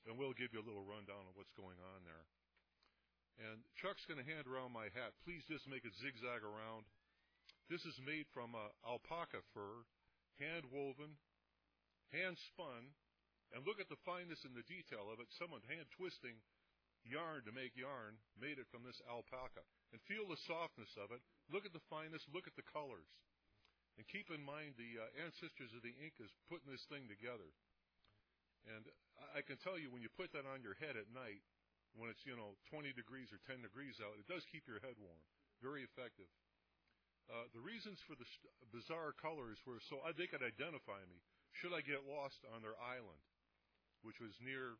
and we'll give you a little rundown of what's going on there. And Chuck's going to hand around my hat. Please just make it zigzag around. This is made from alpaca fur, hand-woven, hand-spun, and look at the fineness and the detail of it. Someone hand-twisting yarn to make yarn made it from this alpaca. And feel the softness of it. Look at the fineness. Look at the colors. And keep in mind the ancestors of the Incas putting this thing together. And I can tell you, when you put that on your head at night, when it's, 20 degrees or 10 degrees out, it does keep your head warm. Very effective. The reasons for the bizarre colors were so they could identify me should I get lost on their island, which was near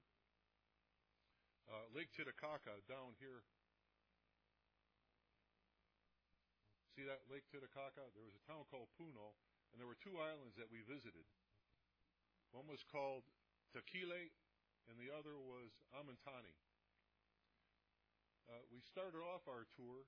Lake Titicaca down here. See that Lake Titicaca? There was a town called Puno, and there were two islands that we visited. One was called Tequila, and the other was Amintani. We started off our tour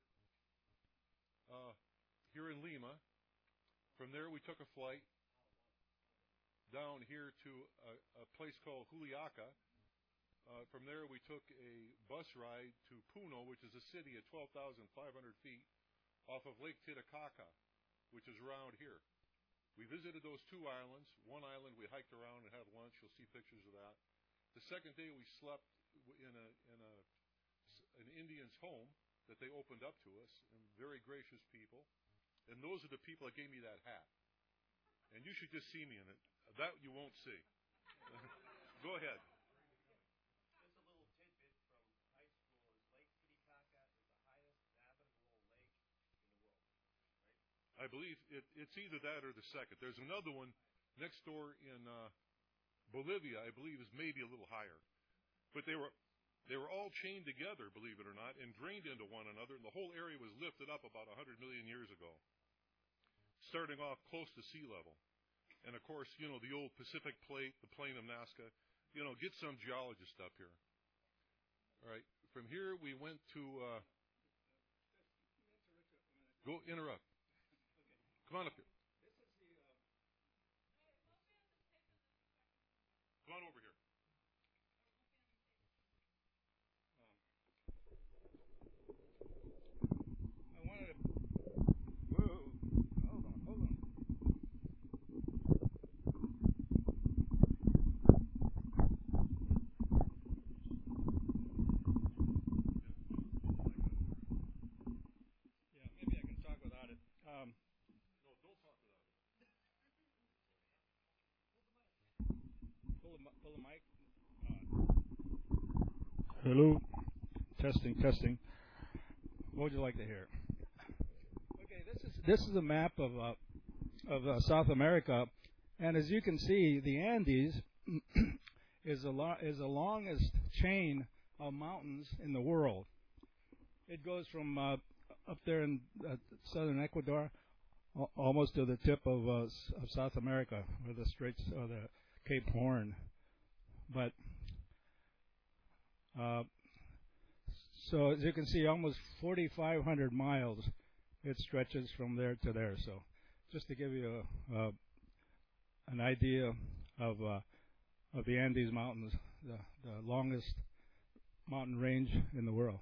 here in Lima. From there, we took a flight down here to a place called Juliaca. From there, we took a bus ride to Puno, which is a city at 12,500 feet off of Lake Titicaca, which is around here. We visited those two islands. One island we hiked around and had lunch. You'll see pictures of that. The second day, we slept in an Indian's home that they opened up to us, and very gracious people. And those are the people that gave me that hat. And you should just see me in it. That you won't see. Go ahead. Just a little tidbit from high school is Lake Titicaca is the highest navigable lake in the world, right? I believe it's either that or the second. There's another one next door in Bolivia, I believe, is maybe a little higher. But they were all chained together, believe it or not, and drained into one another, and the whole area was lifted up about 100 million years ago, starting off close to sea level. And, of course, the old Pacific Plate, the Plain of Nazca. Get some geologist up here. All right. From here, we went to... Go interrupt. Come on up here. Come on over here. I wanted to... Whoa. Hold on. Yeah, maybe I can talk without it. No, don't talk without it. Pull the mic. Hello. Testing. What would you like to hear? Okay, this is a map of South America, and as you can see, the Andes is the longest chain of mountains in the world. It goes from up there in southern Ecuador almost to the tip of South America, or the Straits, or the Cape Horn. But so as you can see, almost 4,500 miles it stretches from there to there. So just to give you an idea of the Andes Mountains, the longest mountain range in the world.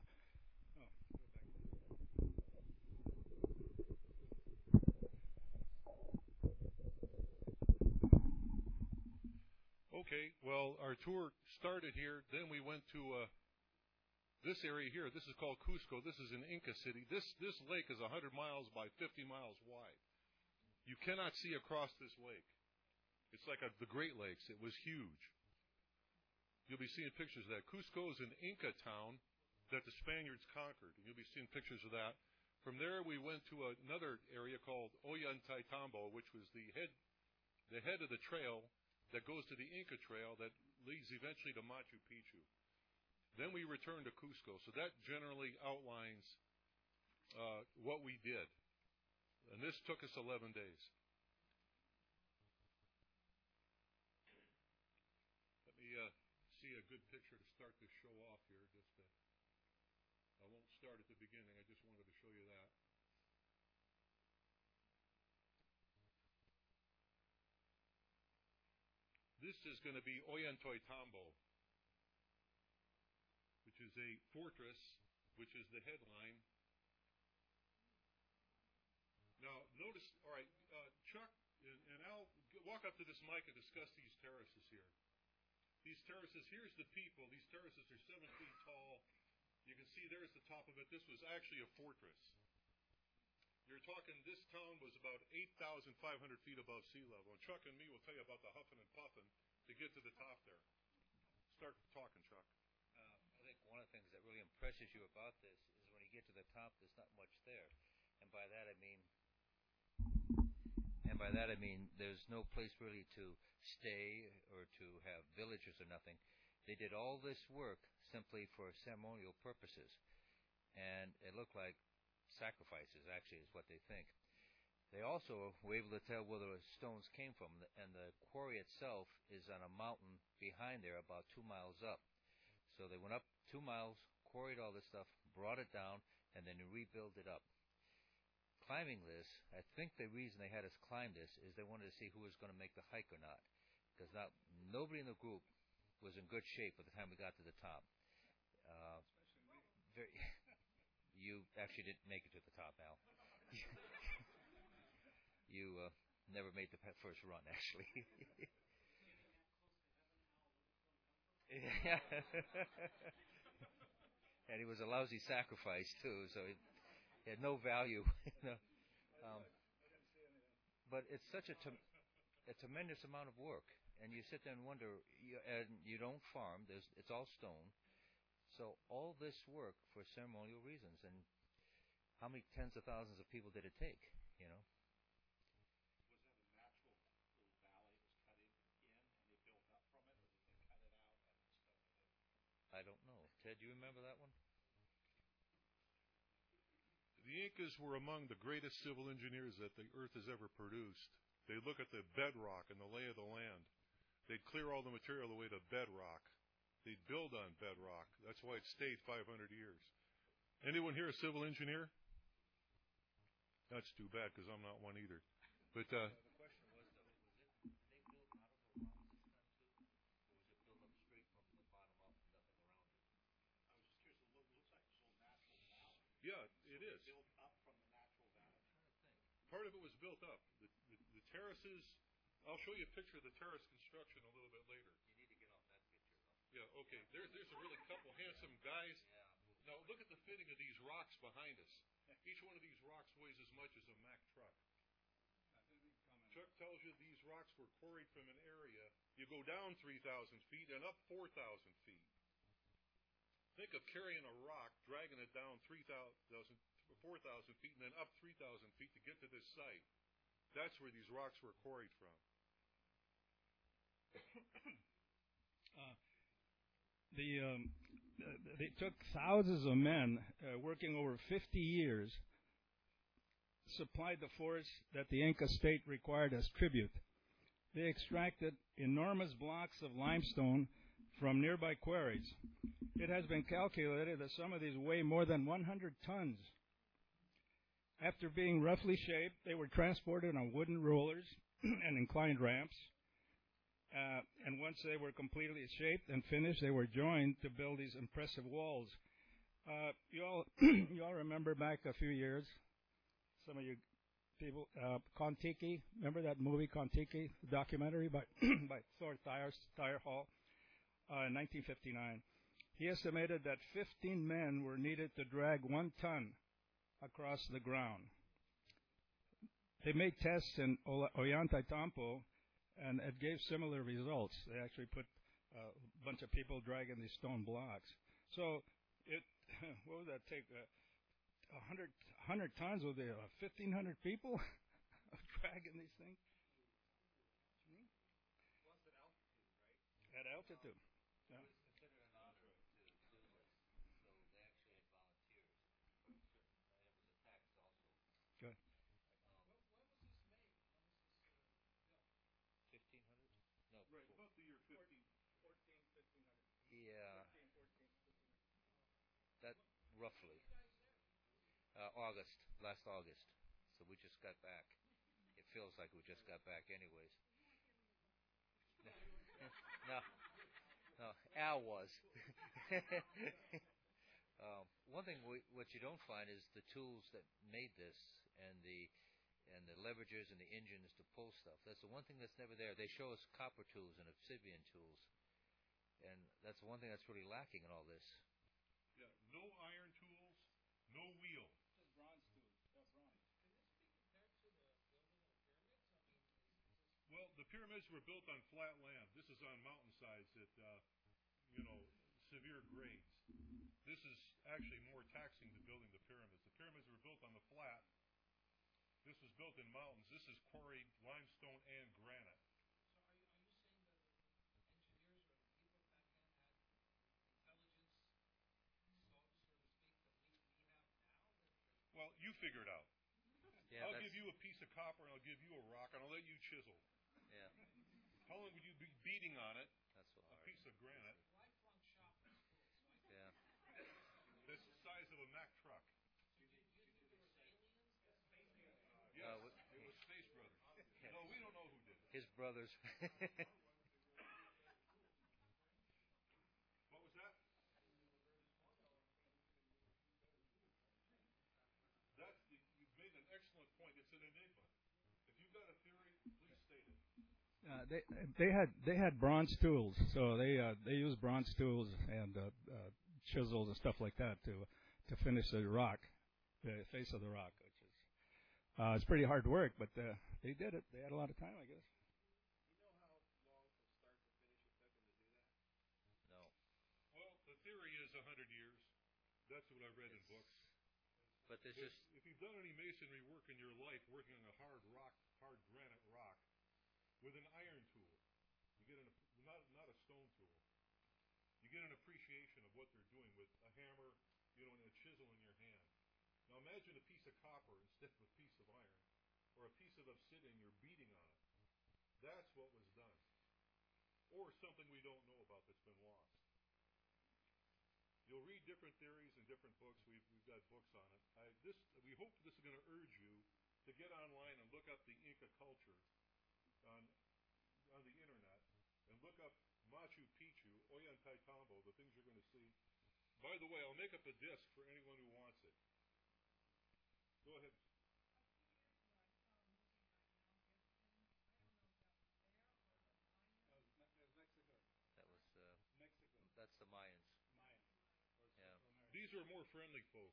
Okay, well, our tour started here. Then we went to this area here. This is called Cusco. This is an Inca city. This lake is 100 miles by 50 miles wide. You cannot see across this lake. It's like the Great Lakes. It was huge. You'll be seeing pictures of that. Cusco is an Inca town that the Spaniards conquered. And you'll be seeing pictures of that. From there, we went to another area called Ollantaytambo, which was the head of the trail that goes to the Inca Trail that leads eventually to Machu Picchu. Then we returned to Cusco. So that generally outlines what we did. And this took us 11 days. Let me see a good picture to start this show off here. I won't start at the beginning. I just wanted to show you that. This is going to be Ollantaytambo. a fortress, which is the headline. Now, notice, all right, Chuck and Al, walk up to this mic and discuss these terraces here. These terraces, here's the people. These terraces are 7 feet tall. You can see there's the top of it. This was actually a fortress. You're talking, this town was about 8,500 feet above sea level. And Chuck and me will tell you about the huffing and puffing to get to the top there. Start talking, Chuck. I think one of the things that really impresses you about this is when you get to the top, there's not much there. And by that I mean there's no place really to stay or to have villagers or nothing. They did all this work simply for ceremonial purposes. And it looked like sacrifices, actually, is what they think. They also were able to tell where the stones came from, and the quarry itself is on a mountain behind there about 2 miles up. So they went up 2 miles, quarried all this stuff, brought it down, and then rebuilt it up. Climbing this, I think the reason they had us climb this is they wanted to see who was going to make the hike or not. Because nobody in the group was in good shape by the time we got to the top. You actually didn't make it to the top, Al. You never made the first run, actually. Yeah. And he was a lousy sacrifice, too, so it had no value. But it's such a tremendous amount of work. And you sit there and wonder, and you don't farm, it's all stone. So all this work for ceremonial reasons, and how many tens of thousands of people did it take, you know? Was that a natural little valley that was cut in and they built up from it, or did they cut it out and stone it in? I don't know. Ted, do you remember that one? The Incas were among the greatest civil engineers that the earth has ever produced. They look at the bedrock and the lay of the land. They'd clear all the material away to bedrock. They'd build on bedrock. That's why it stayed 500 years. Anyone here a civil engineer? That's too bad, because I'm not one either. But The question was, though, they built out of the rocks this time, too? Or was it built up straight from the bottom up and nothing around it? I was just curious, it looks like it's a little natural valley. yeah, it is. Built up from the natural valley. I'm trying to think. Part of it was built up. The terraces, I'll show you a picture of the terrace construction a little bit later. You need to get off that picture, though. Yeah, okay. There's a really couple handsome guys. Yeah. Now, look at the fitting of these rocks behind us. Each one of these rocks weighs as much as a Mack truck. Chuck tells you these rocks were quarried from an area. You go down 3,000 feet and up 4,000 feet. Think of carrying a rock, dragging it down 4,000 feet, and then up 3,000 feet to get to this site. That's where these rocks were quarried from. They took thousands of men working over 50 years, supplied the forest that the Inca state required as tribute. They extracted enormous blocks of limestone from nearby quarries. It has been calculated that some of these weigh more than 100 tons. After being roughly shaped, they were transported on wooden rollers and inclined ramps. And once they were completely shaped and finished, they were joined to build these impressive walls. You all remember back a few years, some of you people, Kon-Tiki. Remember that movie Kon-Tiki, the documentary by by Thor Heyerdahl in 1959. He estimated that 15 men were needed to drag 1 ton across the ground. They made tests in Ollantaytambo, and it gave similar results. They actually put a bunch of people dragging these stone blocks. So what would that take? 100 tons with 1,500 people dragging these things? Plus at altitude, right? At altitude. Yeah. It was considered an honor to do this, so they actually had volunteers. And it was a tax also. Good. When was this made? When was this built? 1,500? No. Right, about the year 15. 1,500. Yeah, 14, 1500. that roughly. Last August. So we just got back. It feels like we just got back anyways. No, Al was. One thing what you don't find is the tools that made this and the leverages and the engines to pull stuff. That's the one thing that's never there. They show us copper tools and obsidian tools, and that's the one thing that's really lacking in all this. Yeah, no iron tools, no wheel. Just bronze tools. Yeah, bronze. Can this be compared to the building of the pyramids? I mean, Well, the pyramids were built on flat land. This is on mountainsides at, severe grades. This is actually more taxing than building the pyramids. The pyramids were built on the flat. This was built in mountains. This is quarried limestone and granite. so are you saying that the engineers or the people back then had intelligence, so to speak, that we have now? Well, you figure it out. Yeah, I'll give you a piece of copper and I'll give you a rock and I'll let you chisel. Yeah, How long would you be beating on it? that's so A hard. piece of granite. Well, I flunked shop in school, so I Yeah. That's the size of a Mack truck. do you think there was aliens? Yes, what- it was Space Brothers. No, we don't know who did it. His brothers. What was that? You've made an excellent point. It's an enigma. If you've got a theory, please state it. They had bronze tools, so they used bronze tools and chisels and stuff like that to finish the rock, the face of the rock, which is it's pretty hard work, but they did it. They had a lot of time, I guess. You know how long from start to finish it took them to do that? No. Well, the theory is 100 years. That's what I read in books. But there's If, just if you've done any masonry work in your life, working on a hard granite rock, with an iron tool, you get not a stone tool. You get an appreciation of what they're doing with a hammer, and a chisel in your hand. Now imagine a piece of copper instead of a piece of iron, or a piece of obsidian you're beating on it. That's what was done. Or something we don't know about that's been lost. You'll read different theories in different books. We've got books on it. We hope this is going to urge you to get online and look up the Inca culture on the internet, and look up Machu Picchu, Ollantaytambo, the things you're going to see. By the way, I'll make up a disc for anyone who wants it. Go ahead. Mexico. that was Mexico. that's the Mayans. Mayans. Or Yeah. Central America. These are more friendly folk.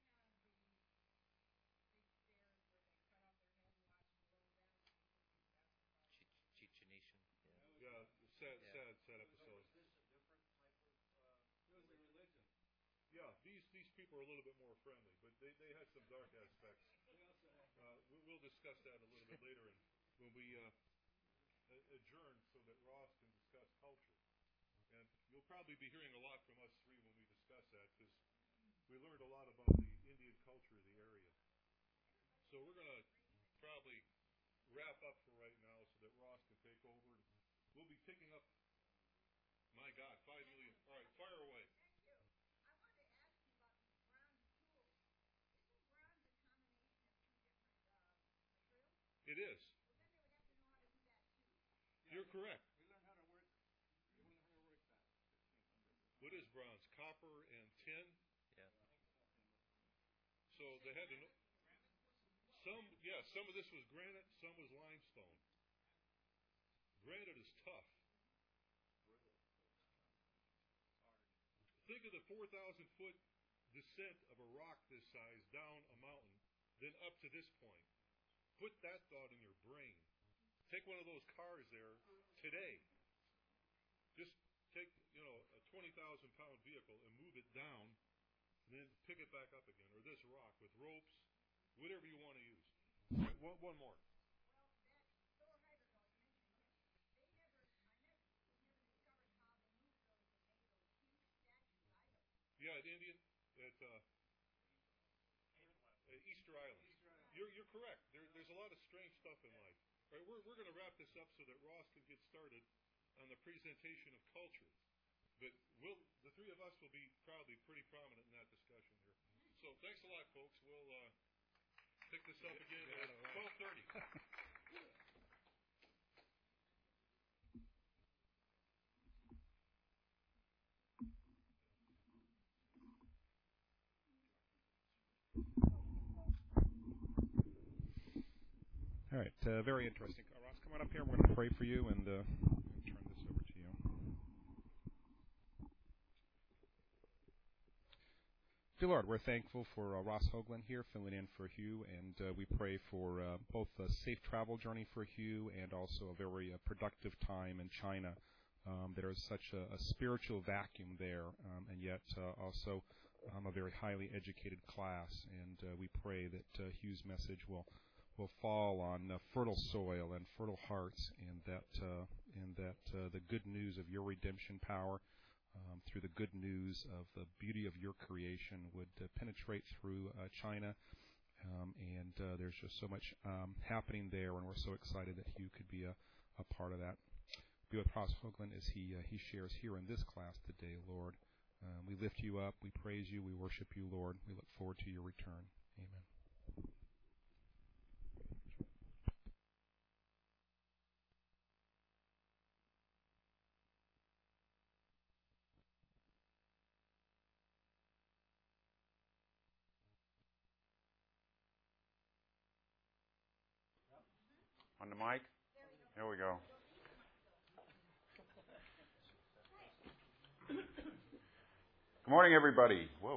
Chichen Itza. Yeah, sad episode. Was this a different type of It was a religion. Yeah, these people are a little bit more friendly, but they had some dark aspects. They also had We'll discuss that a little bit later when we adjourn so that Ross can discuss culture. And you'll probably be hearing a lot from us three when we discuss that, because we learned a lot about the Indian culture of the area. So we're going to probably wrap up for right now so that Ross can take over. We'll be picking up, my God, 5 million. All right, fire away. Thank you. I wanted to ask you about these bronze tools. Isn't bronze a combination of two different materials? It is. Well, then they would have to know how to do that too. You're correct. We learned how to work. We learned how to work that. What is bronze? Copper and tin? Yeah. So they had to know. Some of this was granite, some was limestone. Granite is tough. Think of the 4,000-foot descent of a rock this size down a mountain, then up to this point. Put that thought in your brain. Take one of those cars there today. Just take, a 20,000-pound vehicle and move it down, and then pick it back up again. Or this rock with ropes, whatever you want to use. One more. Well, that Thor Heyerdahl mentioned him. It was never discovered how the Mongolians made those huge statues either. Yeah, at Indian, at Easter Island. You're correct. There's a lot of strange stuff in life. All right, we're going to wrap this up so that Ross can get started on the presentation of culture. But the three of us will be probably pretty prominent in that discussion here. So thanks a lot, folks. We'll pick this up again at 12:30. All right, very interesting. Ross, come on up here. We're going to pray for you and turn this over to you. Dear Lord, we're thankful for Ross Hoagland here filling in for Hugh, and we pray for both a safe travel journey for Hugh and also a very productive time in China. There is such a spiritual vacuum there, and yet also a very highly educated class, and we pray that Hugh's message will fall on fertile soil and fertile hearts, and that the good news of your redemption power through the good news of the beauty of your creation would penetrate through China. And there's just so much happening there, and we're so excited that Hugh could be a part of that. Be with Ross Hoagland as he shares here in this class today, Lord. We lift you up, we praise you, we worship you, Lord. We look forward to your return. Amen. On the mic? There we go. Good morning, everybody. Whoa.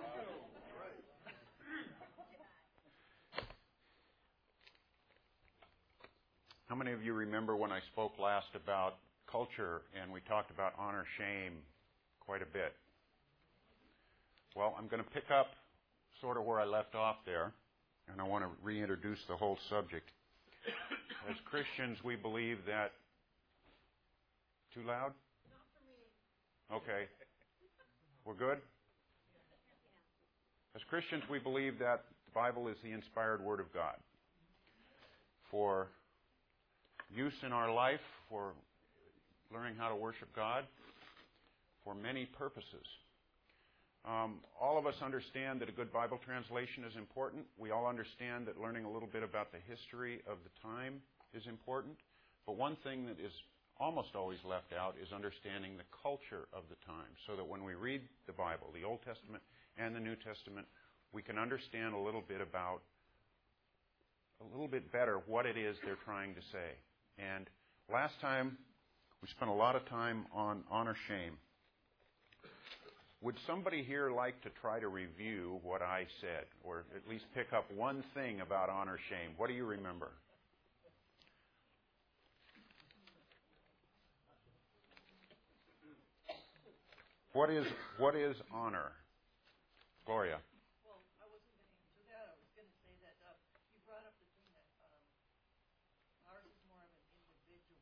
How many of you remember when I spoke last about culture and we talked about honor, shame quite a bit? Well, I'm going to pick up sort of where I left off there, and I want to reintroduce the whole subject. As Christians, we believe that... Too loud? Not for me. Okay. We're good? As Christians, we believe that the Bible is the inspired Word of God for use in our life, for learning how to worship God, for many purposes. All of us understand that a good Bible translation is important. We all understand that learning a little bit about the history of the time is important. But one thing that is almost always left out is understanding the culture of the time, so that when we read the Bible, the Old Testament and the New Testament, we can understand a little bit better what it is they're trying to say. And last time, we spent a lot of time on honor, shame. Would somebody here like to try to review what I said, or at least pick up one thing about honor, shame? What do you remember? What is honor? Gloria. Well, I wasn't going to answer that. I was going to say that you brought up the thing that ours is more of an individual,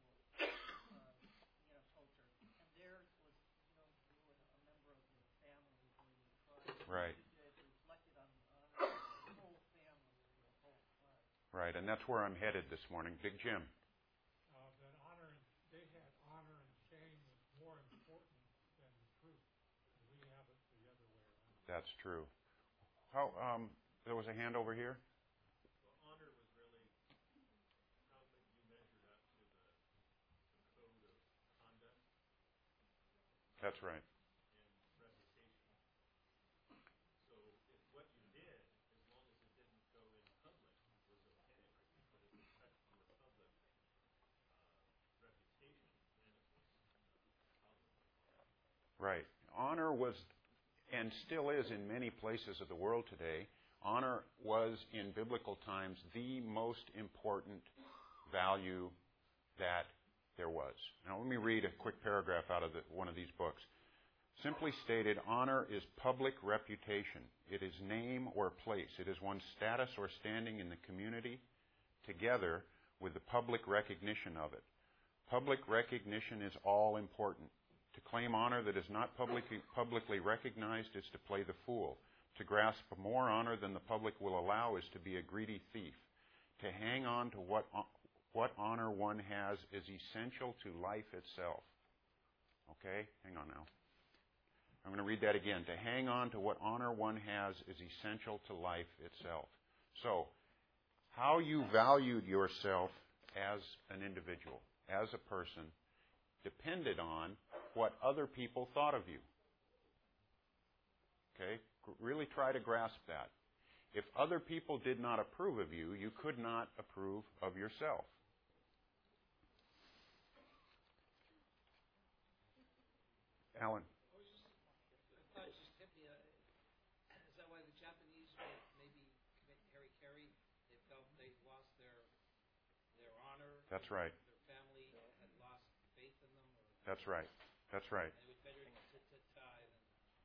culture, and theirs was, you were a member of the family or the tribe. Right. It reflected on the whole family or the whole tribe. Right, and that's where I'm headed this morning. Big Jim. That honor, they had honor and shame was more important than the truth. We have it the other way around. That's true. How? There was a hand over here. Well, honor was really how you measured up to the code of conduct. That's right. And reputation. So if what you did, as long as it didn't go in public, was okay. But if it touched your public reputation, then it was problematic. Right. Honor was, and still is in many places of the world today, honor was in biblical times the most important value that there was. Now let me read a quick paragraph out of one of these books. Simply stated, honor is public reputation. It is name or place. It is one's status or standing in the community together with the public recognition of it. Public recognition is all important. To claim honor that is not publicly recognized is to play the fool. To grasp more honor than the public will allow is to be a greedy thief. To hang on to what honor one has is essential to life itself. Okay? Hang on now. I'm going to read that again. To hang on to what honor one has is essential to life itself. So, how you valued yourself as an individual, as a person, depended on what other people thought of you. Okay? Really try to grasp that. If other people did not approve of you, you could not approve of yourself. Alan. Thought just hit me. Is that why the Japanese would maybe commit harikari? They felt they lost their honor. That's right. Their family had lost faith in them. That's right. That's right. And it was better to tie than.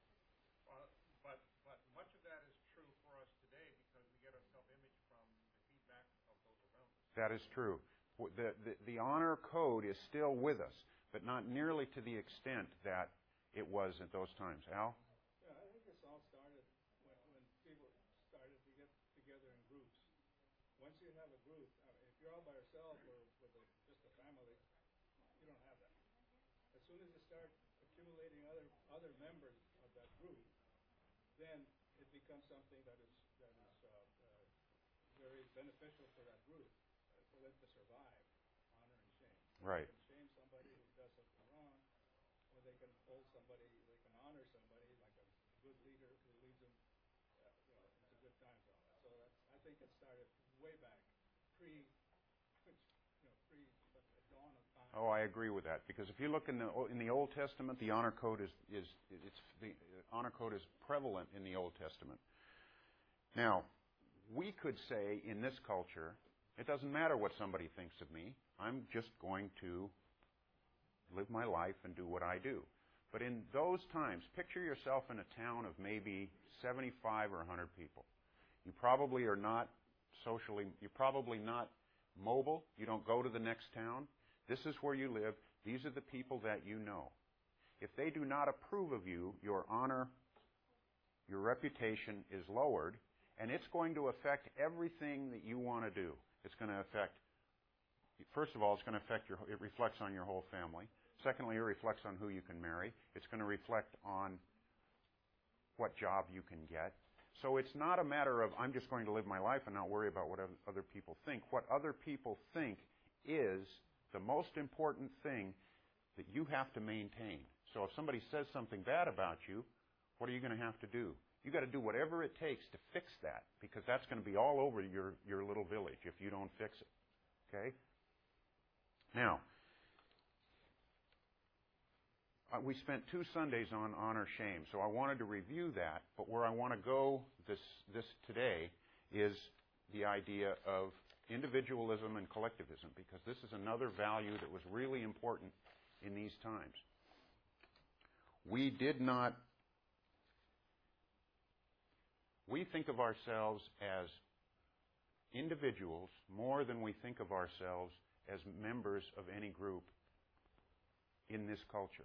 But much of that is true for us today because we get our self-image from the feedback of those around us. That is true. The honor code is still with us, but not nearly to the extent that it was at those times. Al? Yeah, I think this all started when people started to get together in groups. Once you have a group, if you're all by yourself or with just a family, you don't have that. As soon as you start accumulating other members of that group, then it becomes something that is very beneficial for that group, for them to survive, honor and shame. Right. They can shame somebody who does something wrong, or they can hold somebody, they can honor somebody like a good leader who leads them, into good times and all that. So I think it started way back, pre the dawn of time. Oh, I agree with that because if you look in the Old Testament, the honor code is prevalent in the Old Testament. Now, we could say in this culture, it doesn't matter what somebody thinks of me. I'm just going to live my life and do what I do. But in those times, picture yourself in a town of maybe 75 or 100 people. You probably are not you're probably not mobile. You don't go to the next town. This is where you live. These are the people that you know. If they do not approve of you, your honor, your reputation is lowered, and it's going to affect everything that you want to do. It's going to affect, first of all, it's going to affect it reflects on your whole family. Secondly, it reflects on who you can marry. It's going to reflect on what job you can get. So it's not a matter of I'm just going to live my life and not worry about what other people think. What other people think is the most important thing that you have to maintain. So if somebody says something bad about you, what are you going to have to do? You've got to do whatever it takes to fix that because that's going to be all over your little village if you don't fix it. Okay? Now, we spent 2 Sundays on honor shame, so I wanted to review that, but where I want to go this today is the idea of individualism and collectivism, because this is another value that was really important in these times. We think of ourselves as individuals more than we think of ourselves as members of any group in this culture.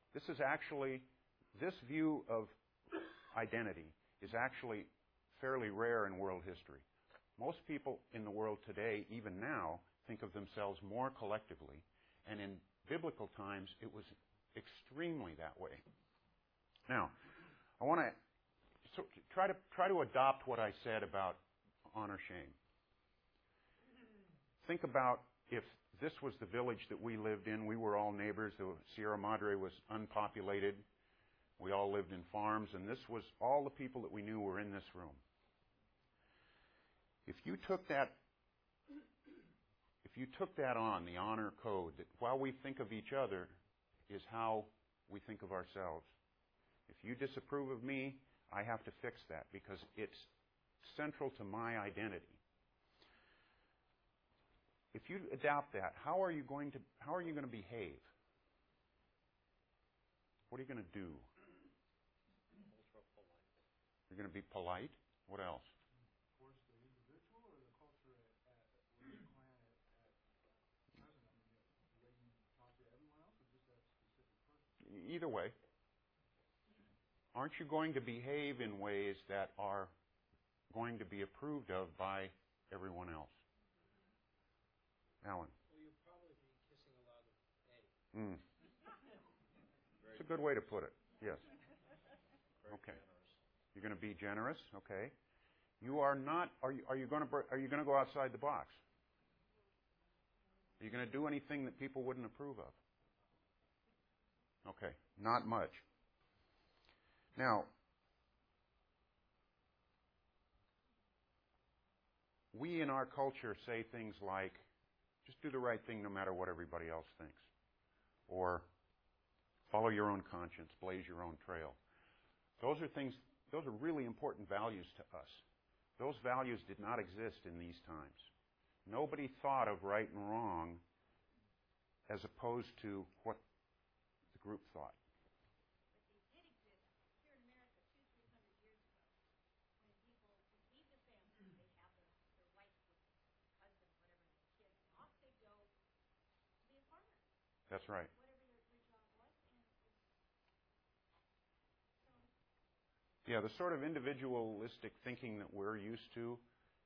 This view of identity is actually fairly rare in world history. Most people in the world today, even now, think of themselves more collectively, and in biblical times, it was extremely that way. Now, I want to try to adopt what I said about honor shame. Think about if this was the village that we lived in. We were all neighbors. The Sierra Madre was unpopulated. We all lived in farms, and this was all the people that we knew were in this room. If you took that on, the honor code, that while we think of each other is how we think of ourselves. If you disapprove of me, I have to fix that because it's central to my identity. If you adopt that, how are you going to behave? What are you going to do? You're going to be polite. What else? Of course, the individual or the culture where you plan at present. I mean, the way you talk to everyone else, or just that specific person? Either way. Aren't you going to behave in ways that are going to be approved of by everyone else? Alan. Well, you'll probably be kissing a lot of egg. It's a good way to put it. Yes. Okay. You're going to be generous. Okay. You are not. Are you going to go outside the box? Are you going to do anything that people wouldn't approve of? Okay. Not much. Now, we in our culture say things like, just do the right thing no matter what everybody else thinks. Or follow your own conscience, blaze your own trail. Those are really important values to us. Those values did not exist in these times. Nobody thought of right and wrong as opposed to what the group thought. But they did exist here in America 200-300 years ago, when people would leave the family, they'd have their wife with them, husband, whatever, and the kids, and off they go to be a farmer. That's right. Whatever their job was, and so. Yeah, the sort of individualistic thinking that we're used to,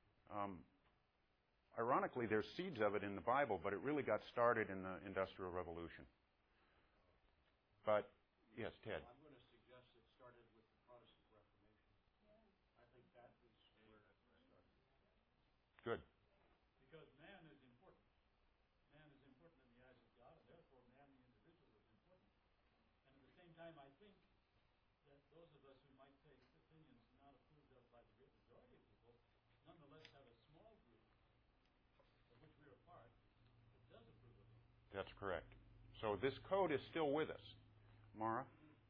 ironically, there's seeds of it in the Bible, but it really got started in the Industrial Revolution. But, yes, Ted. I'm going to suggest it started with the Protestant Reformation. I think that is where it started. Good. Because man is important. Man is important in the eyes of God, and therefore man, the individual, is important. And at the same time, I think that those of us who might take opinions not approved of by the great majority of people, nonetheless have a small group of which we are a part that does approve of them. That's correct. So this code is still with us. Mara?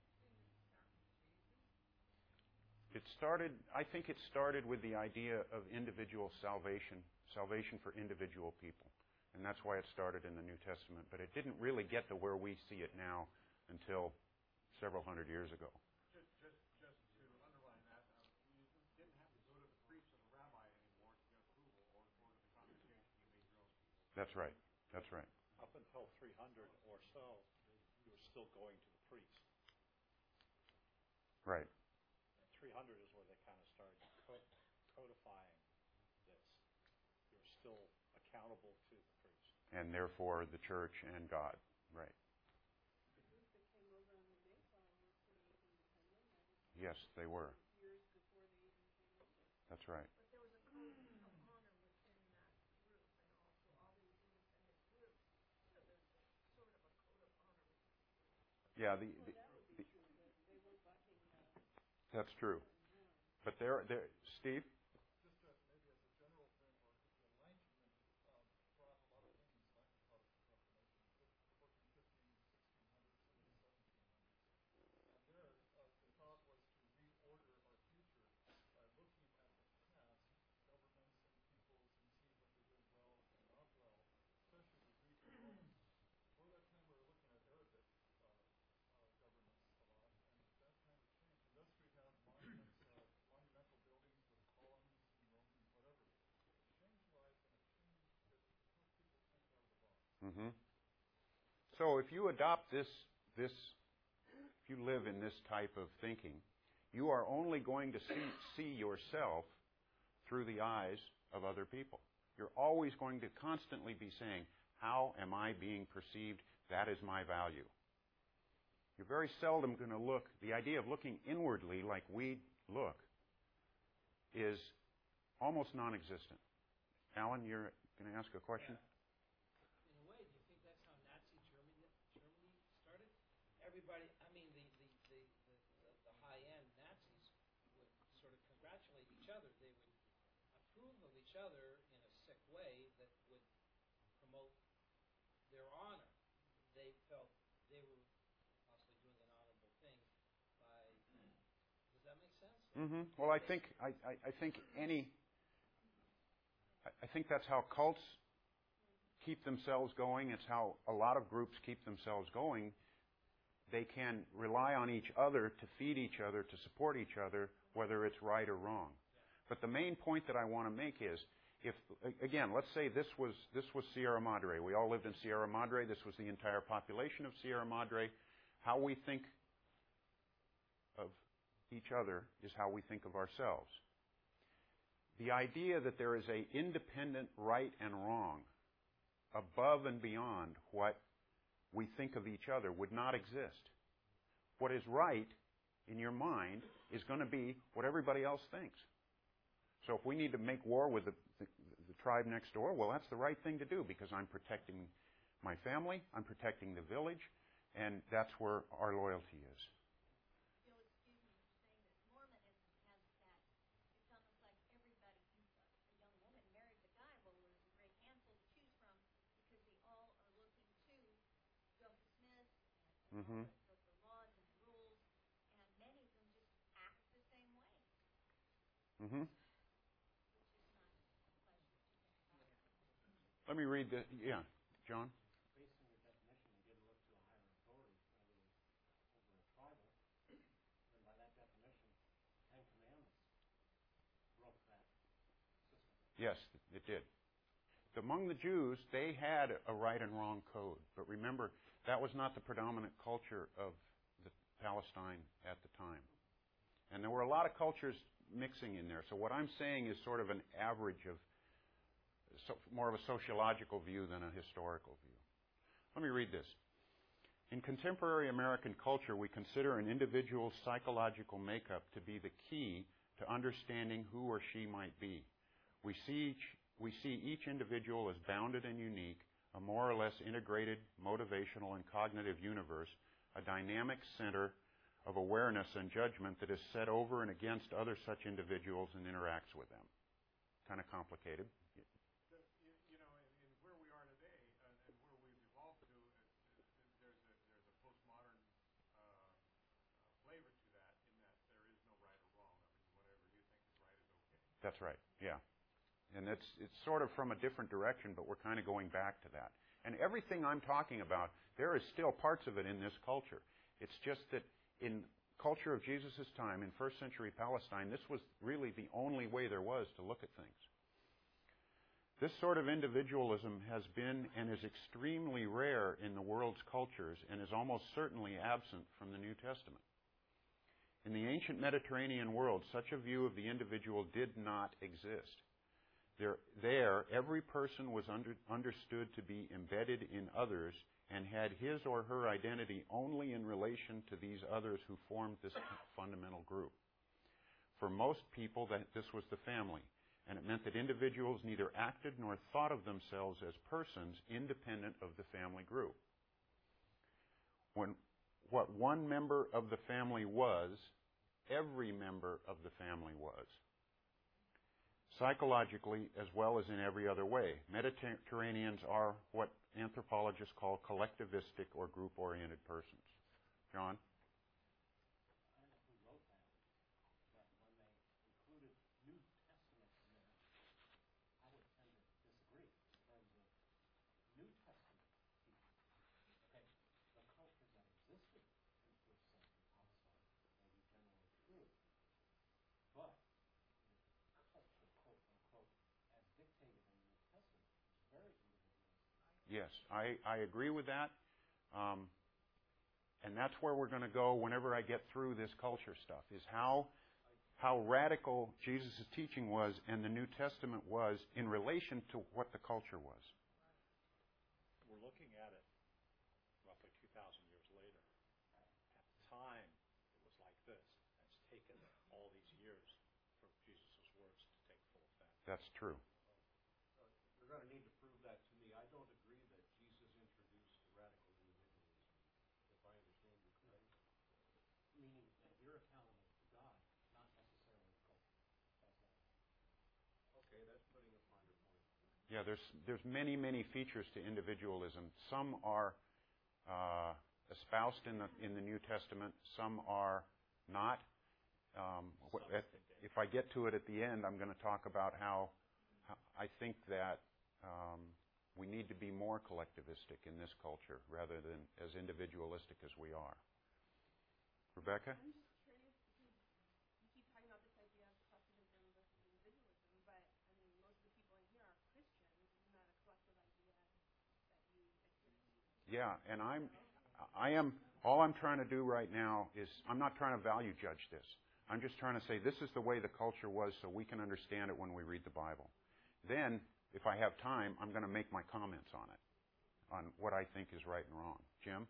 I think it started with the idea of individual salvation for individual people. And that's why it started in the New Testament. But it didn't really get to where we see it now until several hundred years ago. Just to underline that, you didn't have to go to the priest or the rabbi anymore to get approval, or to the congregation. You made your own people. That's right. That's right. Up until 300 or so, you were still going to the priest. Right. 300 is where they kind of started codifying this. You're still accountable to the priest. And therefore the church and God. Right. The group that came over on the Mayflower were pretty independent. Yes, they were. Years before they even came over. That's right. But there was a code of honor within that group, and also all these independent groups. So there's sort of a code of honor within the group. Yeah, That would be true. They were bucking. That's true. But Steve? Just maybe as a general framework, the Enlightenment brought a lot of things like the Protestant Reformation, the 1450s, 1600s, and the 1700s. And there, the thought was to reorder our future by looking at the past governments and peoples and see what they did well and not well, especially the Greeks and Romans. For that time, we were looking at Arabic governments a lot, and that kind of changed. And thus we have monuments, monumental buildings with columns and Roman whatever. Change lies in a change that helps people think out of the box. Mm-hmm. So if you adopt if you live in this type of thinking, you are only going to see yourself through the eyes of other people. You're always going to constantly be saying, how am I being perceived? That is my value. You're very seldom going to look, the idea of looking inwardly like we look is almost non-existent. Alan, you're going to ask a question? In a way, do you think that's how Nazi Germany started? Everybody, I mean, the high-end Nazis would sort of congratulate each other. They would approve of each other in a sick way that would promote their honor. They felt they were possibly doing an honorable thing by. Does that make sense? Mm-hmm. Well, I think that's how cults keep themselves going. It's how a lot of groups keep themselves going. They can rely on each other to feed each other, to support each other, whether it's right or wrong. But the main point that I want to make is, if again, let's say this was Sierra Madre. We all lived in Sierra Madre. This was the entire population of Sierra Madre. How we think of each other is how we think of ourselves. The idea that there is an independent right and wrong above and beyond what we think of each other would not exist. What is right in your mind is going to be what everybody else thinks. So if we need to make war with the tribe next door, well, that's the right thing to do because I'm protecting my family, I'm protecting the village, and that's where our loyalty is. Bill, excuse me for saying this. Mormonism has that. It's almost like everybody, a young woman married Mm-hmm. built the laws and rules, and many of them just act the same way, Mm-hmm. which is not a pleasure to think about. Let me read the. Yeah, John. Based on your definition, you didn't look to a higher authority rather than over a tribal. And by that definition, Ten Commandments broke that system. Yes, it did. Among the Jews, they had a right and wrong code. But remember, that was not the predominant culture of the Palestine at the time. And there were a lot of cultures mixing in there. So what I'm saying is sort of an average of more of a sociological view than a historical view. Let me read this. In contemporary American culture, we consider an individual's psychological makeup to be the key to understanding who or she might be. We see each individual as bounded and unique, a more or less integrated, motivational, and cognitive universe, a dynamic center of awareness and judgment that is set over and against other such individuals and interacts with them. Kind of complicated. You know, in where we are today and where we've evolved to, there's a postmodern flavor to that, in that there is no right or wrong. I mean, whatever you think is right is okay. That's right. Yeah. And it's sort of from a different direction, but we're kind of going back to that. And everything I'm talking about, there is still parts of it in this culture. It's just that in culture of Jesus' time, in first century Palestine, this was really the only way there was to look at things. This sort of individualism has been and is extremely rare in the world's cultures and is almost certainly absent from the New Testament. In the ancient Mediterranean world, such a view of the individual did not exist. There, every person was understood to be embedded in others and had his or her identity only in relation to these others who formed this fundamental group. For most people, this was the family, and it meant that individuals neither acted nor thought of themselves as persons independent of the family group. What one member of the family was, every member of the family was. Psychologically, as well as in every other way, Mediterraneans are what anthropologists call collectivistic or group-oriented persons. John? I don't know who wrote that, but when they included New Testament in there, I would tend to disagree in terms of New Testament people. Okay, the culture that existed in first century Palestine may be generally true, but the culture, quote unquote, as dictated in the New Testament, is very individualistic. Yes, I agree with that. And that's where we're going to go whenever I get through this culture stuff, is how radical Jesus' teaching was and the New Testament was in relation to what the culture was. We're looking at it roughly 2,000 years later. At the time, it was like this. It's taken all these years for Jesus' words to take full effect. That's true. You're going to need to prove that to me. I don't agree that Jesus introduced radical individualism, if I understand you correctly. Meaning that you're accountable to God, not necessarily the culture. That's that. Okay, that's putting a finer point. Yeah, there's many, many features to individualism. Some are espoused in the New Testament. Some are not. If I get to it at the end, I'm going to talk about how I think that we need to be more collectivistic in this culture rather than as individualistic as we are. Rebecca? I'm just curious because you keep talking about this idea of collectivism versus individualism, but I mean, most of the people in here are Christians. Isn't that a collective idea that you adhere to? Yeah, and all I'm trying to do right now is, I'm not trying to value judge this. I'm just trying to say this is the way the culture was so we can understand it when we read the Bible. Then, if I have time, I'm going to make my comments on it, on what I think is right and wrong. Jim?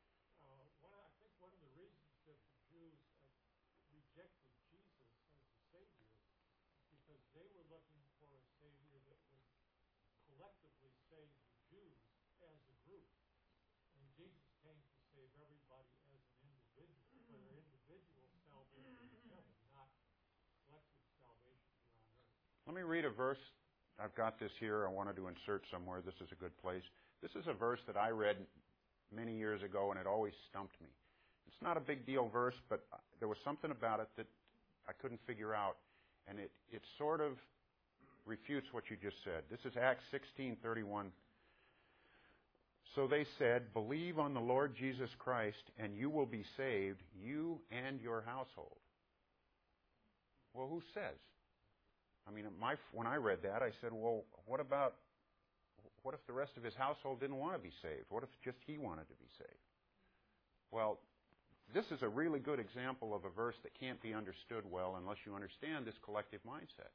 I think one of the reasons that the Jews rejected Jesus as the Savior is because they were looking for a Savior that would collectively save the Jews as a group. And Jesus came to save everybody as an individual, for their individual salvation in heaven, not collective salvation here on earth. Let me read a verse. I've got this here. I wanted to insert somewhere. This is a good place. This is a verse that I read many years ago, and it always stumped me. It's not a big deal verse, but there was something about it that I couldn't figure out, and it sort of refutes what you just said. This is Acts 16:31. So they said, "Believe on the Lord Jesus Christ, and you will be saved, you and your household." Well, who says? I mean, when I read that, I said, well, what if the rest of his household didn't want to be saved? What if just he wanted to be saved? Well, this is a really good example of a verse that can't be understood well unless you understand this collective mindset.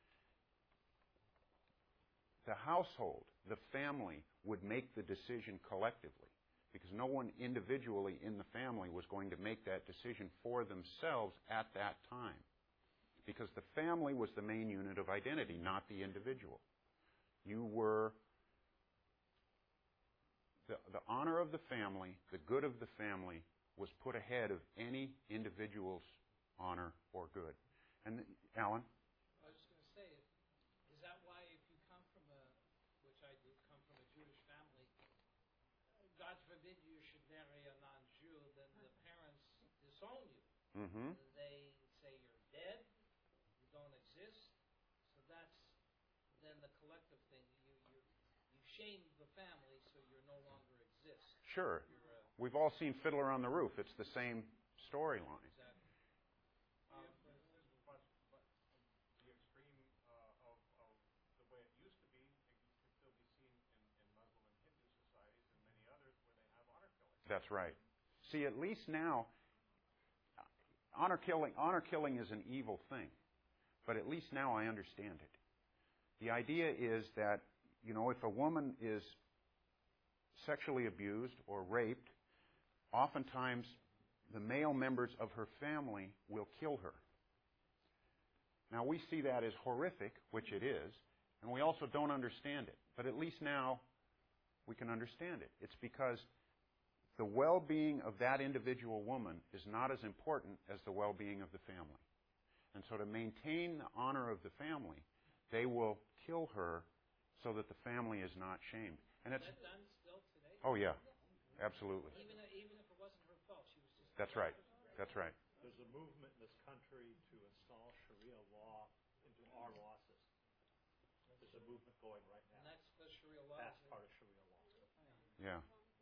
The household, the family, would make the decision collectively, because no one individually in the family was going to make that decision for themselves at that time, because the family was the main unit of identity, not the individual. You were the honor of the family, the good of the family, was put ahead of any individual's honor or good. And Alan? I was just going to say, is that why if you come from which I do, come from a Jewish family, God forbid you should marry a non-Jew, then the parents disown you. Mm-hmm. They say you're dead, you don't exist. So that's then the collective thing. You shame the family so you no longer exist. Sure. We've all seen Fiddler on the Roof. It's the same storyline. Exactly. But the extreme of the way it used to be, it can still be seen in Muslim and Hindu societies and many others where they have honor killing. That's right. See, at least now, honor killing is an evil thing. But at least now I understand it. The idea is that, if a woman is sexually abused or raped, oftentimes the male members of her family will kill her. Now, we see that as horrific, which it is, and we also don't understand it. But at least now we can understand it. It's because the well-being of that individual woman is not as important as the well-being of the family. And so to maintain the honor of the family, they will kill her so that the family is not shamed. And it's is that done still today? Oh, yeah. Absolutely. Even if it wasn't her fault, she was just... That's right. That's right. There's a movement in this country to install Sharia law into our law system. There's a movement going right now. And that's the Sharia law? That's part of Sharia law. Yeah.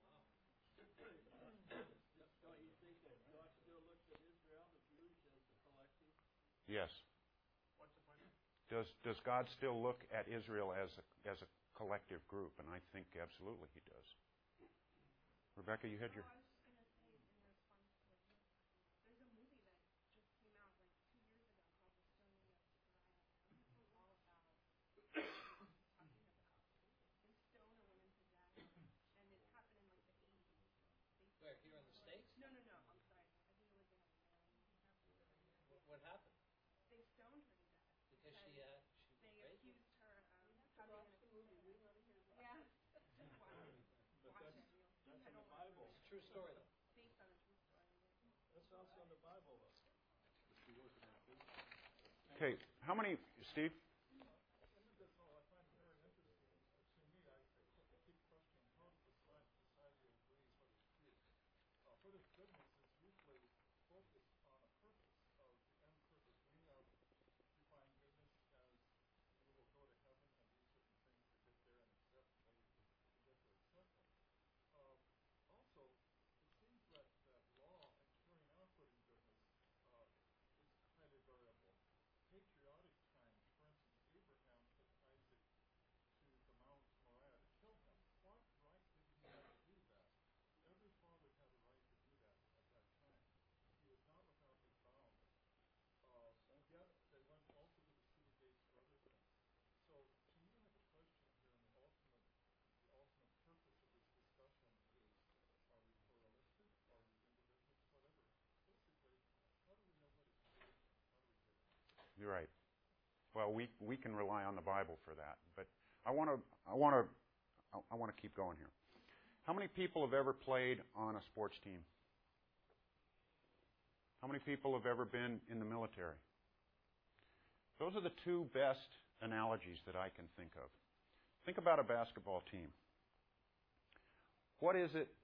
Don't you think that God still looks at Israel, the Jews, as the collective? Yes. What's the point? Does God still look at Israel as a collective group? And I think absolutely He does. Rebecca, you had your... I was just going to say, in response to what you were talking about, there's a movie that just came out like 2 years ago called The Stoning of Uriah. All about talking about they stone a woman to death, and it happened in like the 80s. Where, here in the States? No, I'm sorry. I think it was in Iran. What happened? They stoned her to death. Because she they raped accused her of having an movie. We want to hear about it. Yeah. Just watch it. But Watch it. that's in the Bible. It's a true story, though. Based on a true story. That's also in the Bible, though. Okay, how many... Steve? That's all I find very interesting. To me, I keep questioning how does society agrees what is true. What is goodness is usually focused on a purpose, the end purpose. We have defined goodness as you will go to heaven and do certain things to get there and accept ways to get there, etc. Also, it seems that law and carrying out putting goodness is highly variable. Patriotic times, for instance, Abraham took Isaac to the Mount Moriah to kill him. What right did he have to do that? Every father had a right to do that at that time. He was not without his bounds. Yet they went also to the city gates for other things. So to me, I have a question here, and the ultimate purpose of this discussion is: are we pluralistic? Are we individualists? Whatever. Basically, how do we know what is true? How do we get it? You're right. Well, we can rely on the Bible for that. But I want to keep going here. How many people have ever played on a sports team? How many people have ever been in the military? Those are the two best analogies that I can think of. Think about a basketball team. What is it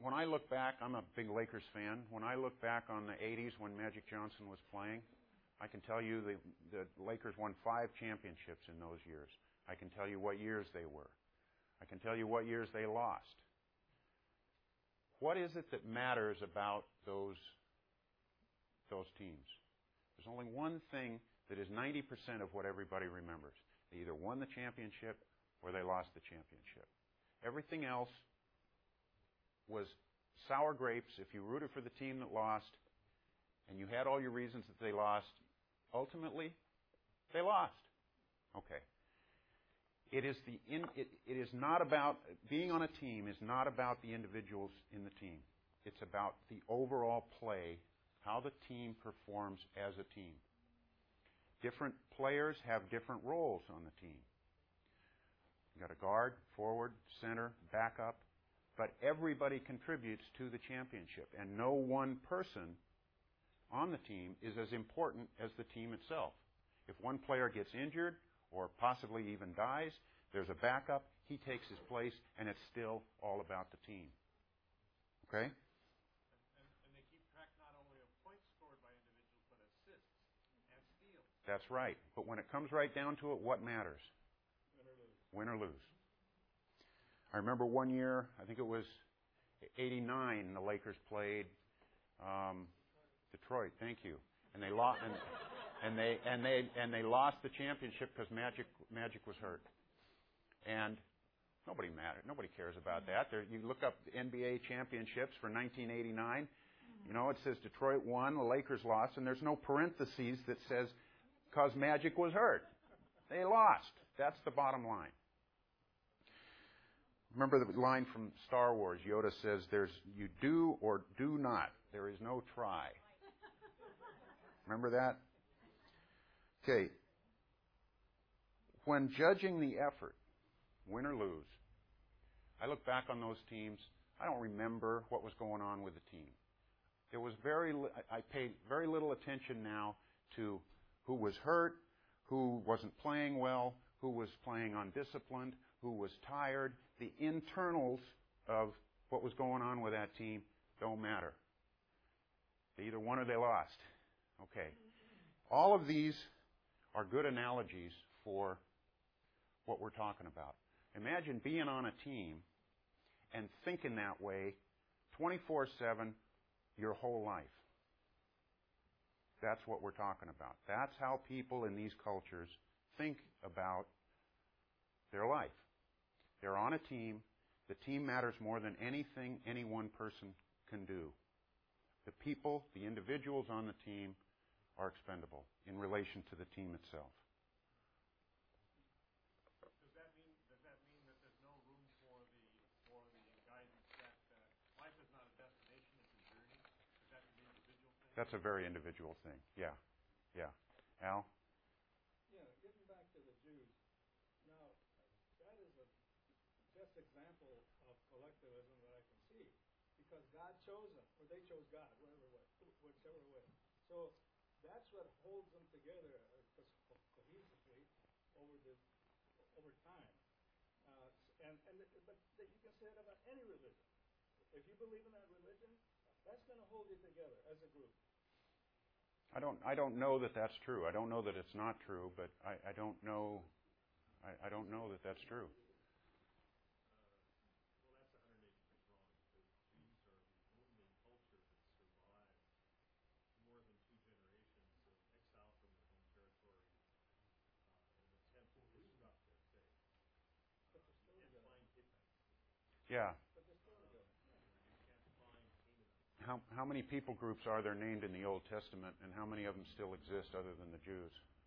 when I look back, I'm a big Lakers fan. When I look back on the 80s when Magic Johnson was playing, I can tell you the Lakers won 5 championships in those years. I can tell you what years they were. I can tell you what years they lost. What is it that matters about those teams? There's only one thing that is 90% of what everybody remembers. They either won the championship or they lost the championship. Everything else was sour grapes. If you rooted for the team that lost and you had all your reasons that they lost, ultimately, they lost. Okay. It is not about, being on a team is not about the individuals in the team. It's about the overall play, how the team performs as a team. Different players have different roles on the team. You've got a guard, forward, center, backup, but everybody contributes to the championship, and no one person on the team is as important as the team itself. If one player gets injured or possibly even dies, there's a backup, he takes his place, and it's still all about the team. Okay? And they keep track not only of points scored by individuals, but assists and steals. That's right. But when it comes right down to it, what matters? Win or lose. I remember one year, I think it was '89, the Lakers played Detroit. Thank you, and they lost, and they lost the championship because Magic was hurt, and nobody mattered. Nobody cares about that. You look up the NBA championships for 1989. You know, it says Detroit won, the Lakers lost, and there's no parentheses that says because Magic was hurt. They lost. That's the bottom line. Remember the line from Star Wars. Yoda says, you do or do not. There is no try. Remember that? Okay. When judging the effort, win or lose, I look back on those teams. I don't remember what was going on with the team. I paid very little attention now to who was hurt, who wasn't playing well, who was playing undisciplined, who was tired. The internals of what was going on with that team don't matter. They either won or they lost. Okay. All of these are good analogies for what we're talking about. Imagine being on a team and thinking that way 24/7 your whole life. That's what we're talking about. That's how people in these cultures think about their life. They're on a team. The team matters more than anything any one person can do. The people, the individuals on the team are expendable in relation to the team itself. Does that mean that there's no room for the guidance that life is not a destination, it's a journey? Is that an individual thing? That's a very individual thing. Yeah. Al? Yeah, getting back to the Jews. Now, that is a best example of collectivism that I can see, because God chose them, or they chose God, whichever way. So that's what holds them together cohesively over time. But you can say it about any religion. If you believe in that religion, that's going to hold you together as a group. I don't know that that's true. I don't know that it's not true, but I don't know. I don't know that that's true. Well, that's 180% wrong, because Jews are the only culture that survived more than 2 generations of exile from their home territory in an attempt to disrupt their faith. You can't find Hittites. Yeah. You can't find Canaanites. How many people groups are there named in the Old Testament, and how many of them still exist other than the Jews?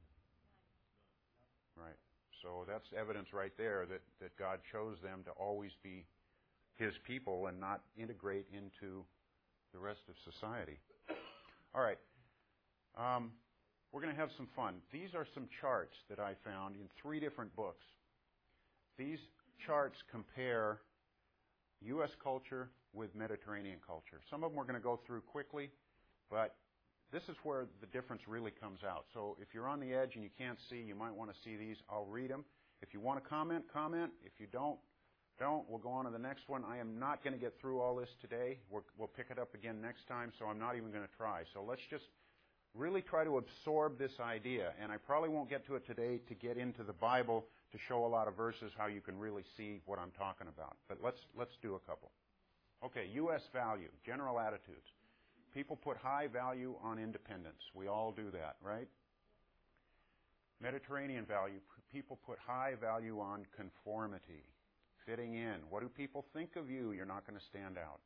Right. So that's evidence right there that God chose them to always be His people and not integrate into the rest of society. All right. We're going to have some fun. These are some charts that I found in 3 different books. These charts compare U.S. culture with Mediterranean culture. Some of them we're going to go through quickly, but this is where the difference really comes out. So if you're on the edge and you can't see, you might want to see these. I'll read them. If you want to comment, comment. If you don't, Don't. We'll go on to the next one. I am not going to get through all this today. We'll pick it up again next time, so I'm not even going to try. So let's just really try to absorb this idea. And I probably won't get to it today to get into the Bible to show a lot of verses how you can really see what I'm talking about. But let's do a couple. Okay, U.S. value, general attitudes. People put high value on independence. We all do that, right? Mediterranean value, people put high value on conformity, fitting in. What do people think of you? You're not going to stand out.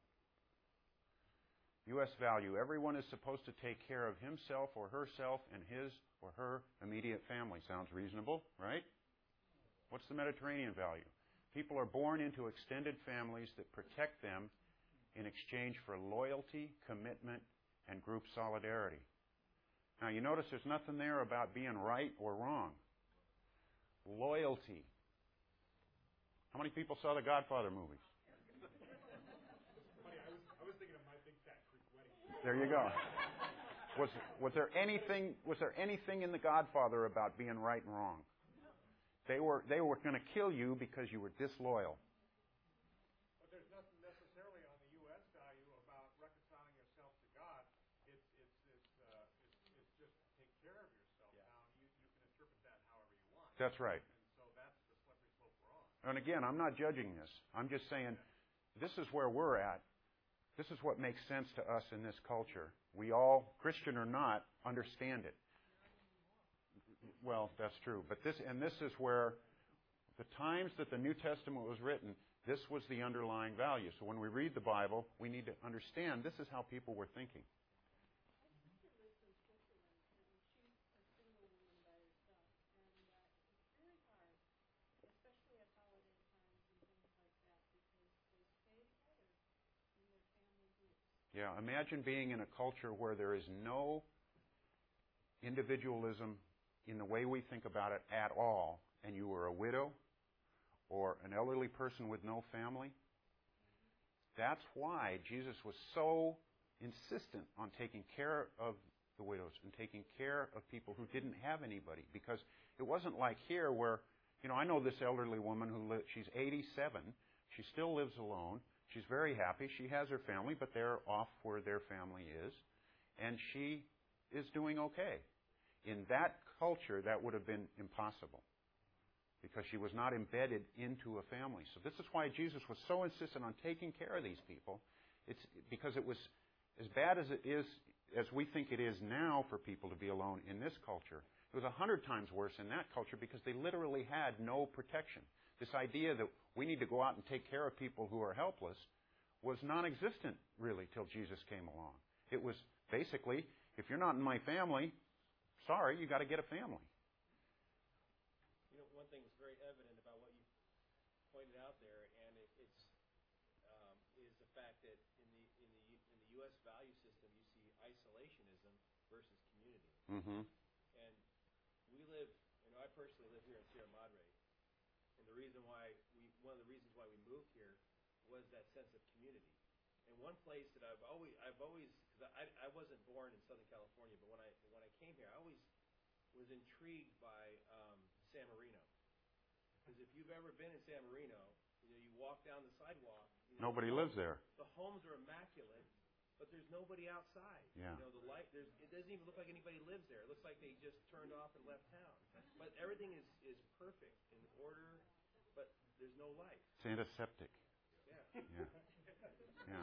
U.S. value, everyone is supposed to take care of himself or herself and his or her immediate family. Sounds reasonable, right? What's the Mediterranean value? People are born into extended families that protect them in exchange for loyalty, commitment, and group solidarity. Now, you notice there's nothing there about being right or wrong. Loyalty. How many people saw the Godfather movies? I was thinking of My Big Fat Greek Wedding. There you go. Was there anything in the Godfather about being right and wrong? They were going to kill you because you were disloyal. But there's nothing necessarily on the U.S. value about reconciling yourself to God. It's just take care of yourself. Yeah. Now you can interpret that however you want. That's right. And so that's the slippery slope we're on. And again, I'm not judging this. I'm just saying this is where we're at. This is what makes sense to us in this culture. We all, Christian or not, understand it. Well, that's true. But this is where the times that the New Testament was written, this was the underlying value. So when we read the Bible, we need to understand this is how people were thinking. Yeah, imagine being in a culture where there is no individualism in the way we think about it at all, and you were a widow or an elderly person with no family. That's why Jesus was so insistent on taking care of the widows and taking care of people who didn't have anybody. Because it wasn't like here where, I know this elderly woman she's 87. She still lives alone. She's very happy. She has her family, but they're off where their family is. And she is doing okay. In that culture, that would have been impossible because she was not embedded into a family. So this is why Jesus was so insistent on taking care of these people. It's because it was as bad as it is, as we think it is now for people to be alone in this culture. It was 100 times worse in that culture because they literally had no protection. This idea that we need to go out and take care of people who are helpless was non-existent, really, till Jesus came along. It was basically, if you're not in my family, sorry, you got to get a family. One thing that's very evident about what you pointed out there, and is the fact that in the U.S. value system, you see isolationism versus community. Mm-hmm. And we live, I personally live here in Sierra Madre. And one of the reasons why we moved here was that sense of community. And one place that I've always, because I wasn't born in Southern California, but when I came here, I always was intrigued by San Marino. Because if you've ever been in San Marino, you walk down the sidewalk. Nobody lives there. The homes are immaculate, but there's nobody outside. Yeah. The light, it doesn't even look like anybody lives there. It looks like they just turned off and left town. But everything is perfect in order, but there's no light. It's antiseptic. Yeah. Yeah. Yeah.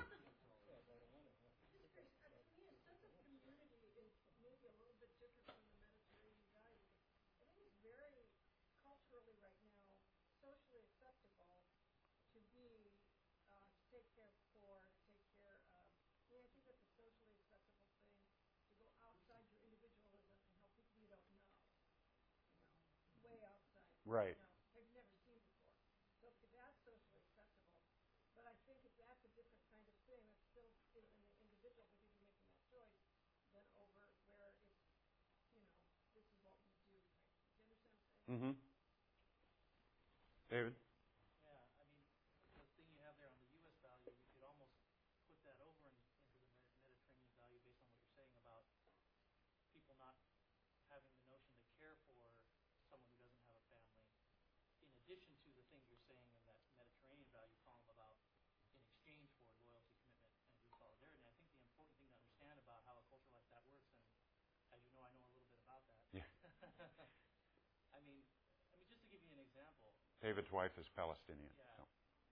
Socially acceptable to be to take care of poor, to take care of. I think that's a socially acceptable thing to go outside your individualism and help people you don't know. Way outside. Right. They've never seen before. So that's socially acceptable. But I think if that's a different kind of thing, that's still in the individual because you're making that choice, than over where it's, this is what we do. Do you understand what I'm saying? Mm-hmm. David? Yeah, the thing you have there on the U.S. value, we could almost put that over into the Mediterranean value based on what you're saying about people not having the notion to care for someone who doesn't have a family. In addition to the things you're saying in that Mediterranean value, example. David's wife is Palestinian. Yeah. So.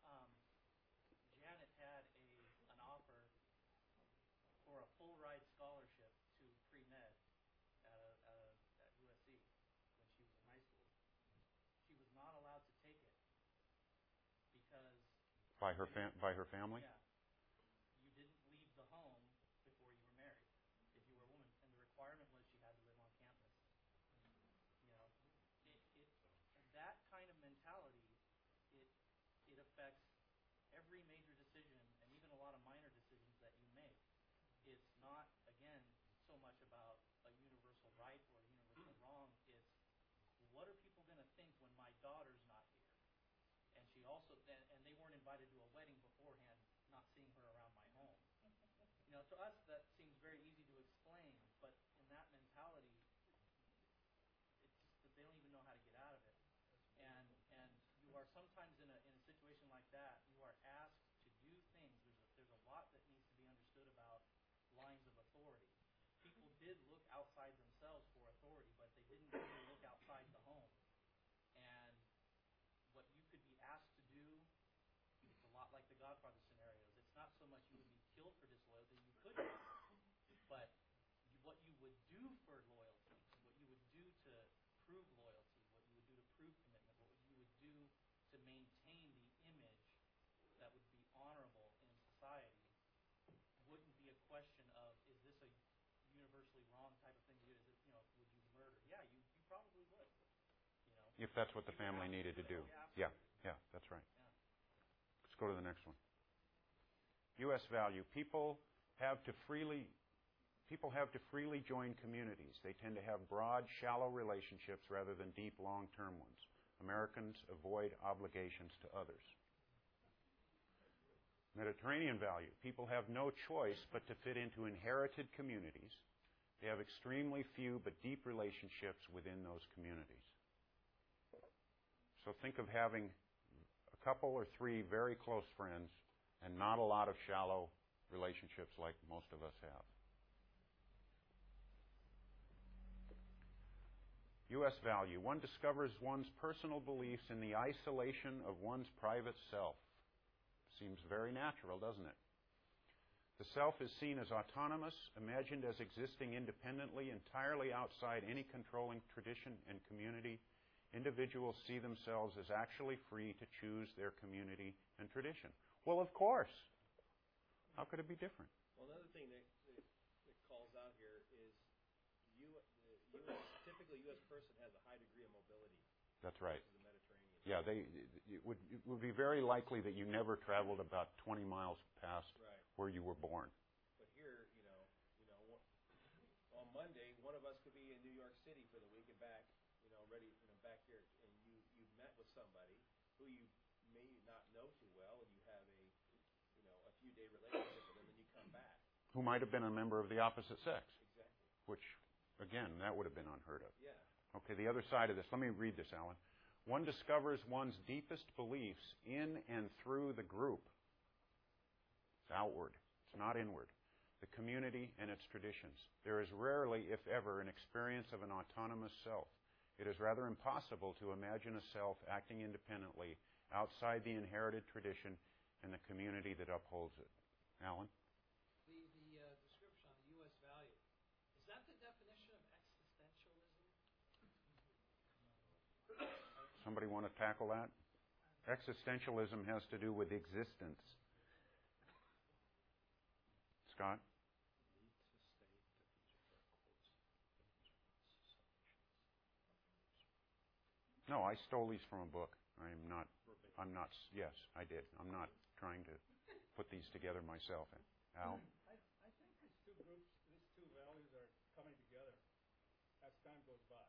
Janet had an offer for a full ride scholarship to pre-med at USC when she was in high school. She was not allowed to take it because By her family? Yeah. You didn't leave the home before you were married if you were a woman, and the requirement was she had to live on campus. You know, that kind of mentality, it affects every major decision and even a lot of minor decisions that you make. It's not, again, so much about a universal right or a universal wrong. It's what are people going to think when my daughter's not here? And she also, and they weren't invited to a wedding beforehand, not seeing her around my home. You know, to us that seems very easy to explain, but in that mentality, it's just that they don't even know how to get out of it. And you are sometimes in a situation like that, you are asked to do things. There's a lot that needs to be understood about lines of authority. People did look outside themselves for authority, but they didn't really look outside the home. And what you could be asked to do, it's a lot like the Godfather scenarios. It's not so much you would be killed for disloyalty, you could be, but what you would do for loyalty, what you would do to prove loyalty, what you would do to prove commitment, what you would do to maintain the image that would be honorable in society wouldn't be a question of, is this a universally wrong type of thing to do? Is it, you know, would you murder? Yeah, you probably would. You know, if that's what the family needed to do. Yeah, that's right. Yeah. Let's go to the next one. U.S. value. People have to freely join communities. They tend to have broad, shallow relationships rather than deep, long-term ones. Americans avoid obligations to others. Mediterranean value. People have no choice but to fit into inherited communities. They have extremely few but deep relationships within those communities. So think of having a couple or three very close friends and not a lot of shallow relationships like most of us have. U.S. value. One discovers one's personal beliefs in the isolation of one's private self. Seems very natural, doesn't it? The self is seen as autonomous, imagined as existing independently, entirely outside any controlling tradition and community. Individuals see themselves as actually free to choose their community and tradition. Well, of course. How could it be different? Well, another thing that calls out here is typically U.S. person has a high degree of mobility. That's right. The Mediterranean. Yeah, it would be very likely that you never traveled about 20 miles past where you were born. But here, on Monday, one of us could be in New York City for the week and back, back here, and you've met with somebody who you may not know too well, and you have a few-day relationship with them, and you come back. Who might have been a member of the opposite sex. Exactly. Which, again, that would have been unheard of. Yeah. Okay, the other side of this. Let me read this, Alan. One discovers one's deepest beliefs in and through the group. It's outward. It's not inward. The community and its traditions. There is rarely, if ever, an experience of an autonomous self. It is rather impossible to imagine a self acting independently outside the inherited tradition and the community that upholds it. Alan? The description on the U.S. value, is that the definition of existentialism? Somebody want to tackle that? Existentialism has to do with existence. Scott? No, I stole these from a book. Yes, I did. I'm not trying to put these together myself. Al? I think these two groups, these two values are coming together as time goes by.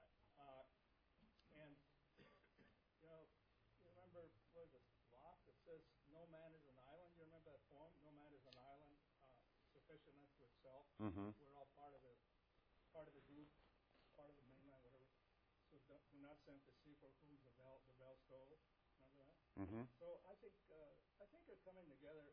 You remember, what is it, Locke that says, no man is an island? You remember that poem? No man is an island, sufficient unto itself. Mm-hmm. We're all part of the group, part of the mainland, whatever. So do not send to sea for whom the bell toll. Remember that? Mm-hmm. So I think they're coming together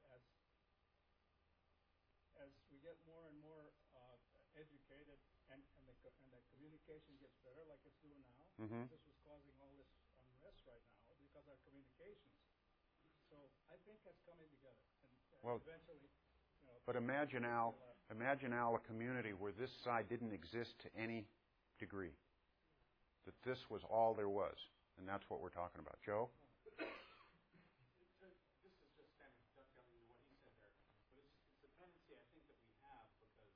as we get more and more educated and the communication gets better, like it's doing now. Mm-hmm. This was causing all this unrest right now because of communications. So I think that's coming together. And Well, eventually, but imagine, Al, a community where this side didn't exist to any degree. That this was all there was. And that's what we're talking about. Joe? This is just kind of dovetailing into what he said there. But it's a tendency I think that we have because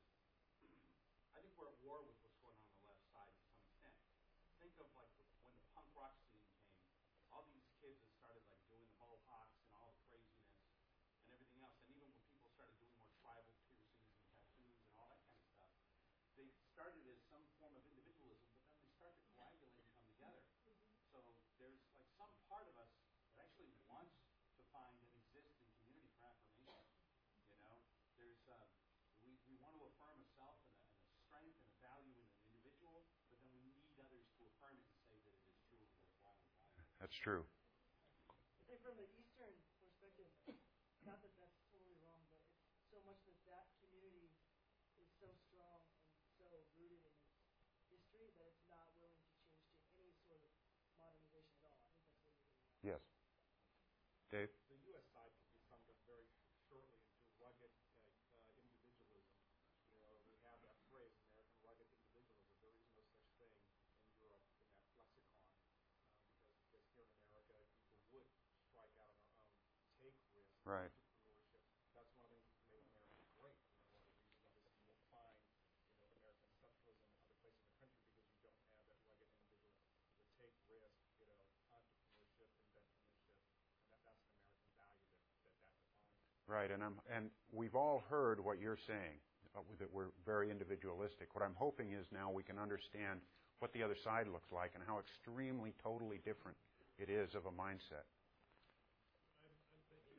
I think we're at war with what's going on the left side to some extent. Think of like when the punk rock scene came, all these kids that started like doing the mohawks and all the craziness and everything else. And even when people started doing more tribal piercings and tattoos and all that kind of stuff, they started as some form of individualism, but then they start to coagulate and come together. So there's like some part of us that actually wants to find and exist in community for affirmation. You know, there's we want to affirm a self and a strength and a value in an individual, but then we need others to affirm it and say that it is true and worthwhile and valuable. That's true. I think from the Eastern perspective, not that that's totally wrong, but it's so much that community is so strong and so rooted in its history that it's not willing to change to any sort of modernization at all. I think that's what you're getting at. Yes. Dave? The U.S. side can be summed up very shortly into rugged individualism. You know, we have that phrase, American rugged individualism. There is no such thing in Europe in that lexicon because here in America, people would strike out on their own, take risks, Right. entrepreneurship. That's one of the things that made America great. You know, one of the reasons obviously you won't find, American exceptionalism in other places in the country because you don't have that rugged individualism. The take risk, entrepreneurship, inventorship, and that's an American value that defines. Right, and we've all heard what you're saying, that we're very individualistic. What I'm hoping is now we can understand what the other side looks like and how extremely, totally different it is of a mindset. I'm thinking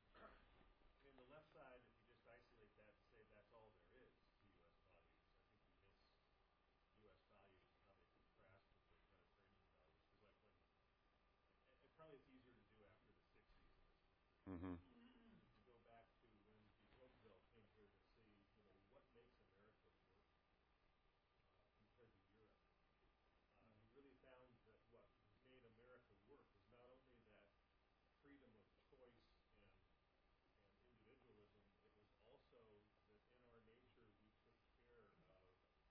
the left side, if you just isolate that and say that's all there is to U.S. values, I think you miss U.S. values and how they contrast with the Mediterranean values. Because like probably it's easier to do after the 60s in this country. Mm-hmm. If you go back to when de Tocqueville came here to see, what makes America work compared to Europe, he really found that what made America work was not only that freedom of choice and individualism, it was also that in our nature we took care of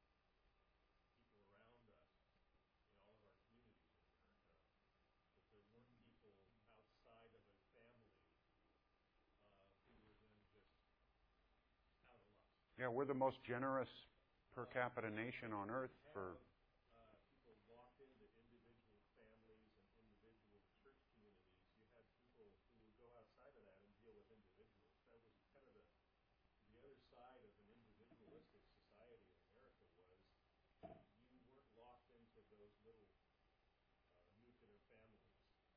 people around us in all of our communities in America, that there weren't people outside of a family who were then just out of luck. Yeah, we're the most generous per capita nation on earth for... People walked into individual families and individual church communities. You had people who would go outside of that and deal with individuals. That was kind of the other side of an individualistic society in America was you weren't locked into those little nuclear families.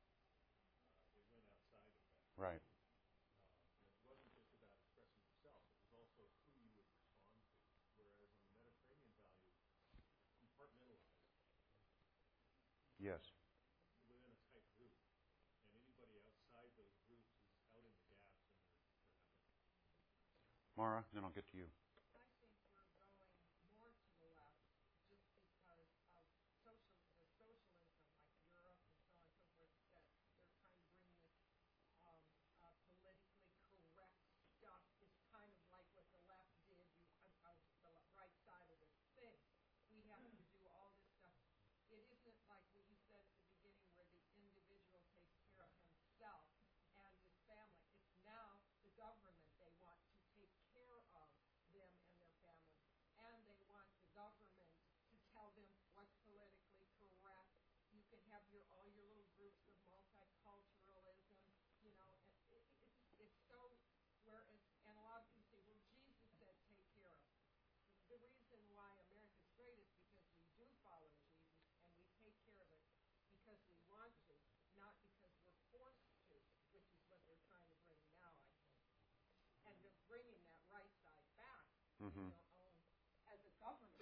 It went outside of that. Right. It wasn't just about expressing yourself. It was also who you would respond to. Whereas in the Mediterranean value, compartmentalized. Yes. Within a tight group. And anybody outside those groups is out in the gaps and they're nothing. Mara, then I'll get to you. I think we're going more to the left just because of socialism, like Europe and so on and so forth, that they're trying to bring this politically correct stuff. It's kind of like what the left did, the right side of this thing. We have to do all this stuff. It isn't like what you said at the beginning where the individual takes care of himself and his family. It's now the government. They want to take care of them and their family. And they want the government to tell them what's politically correct. You can have all your little groups of multiculturalism, it's so, and a lot of people say, well, Jesus said take care of. The reason why America's great is because we do follow Jesus and we take care of it because we want to, not because we're forced to, which is what they're trying to bring now, I think. And they're bringing that right side back to their own as a government.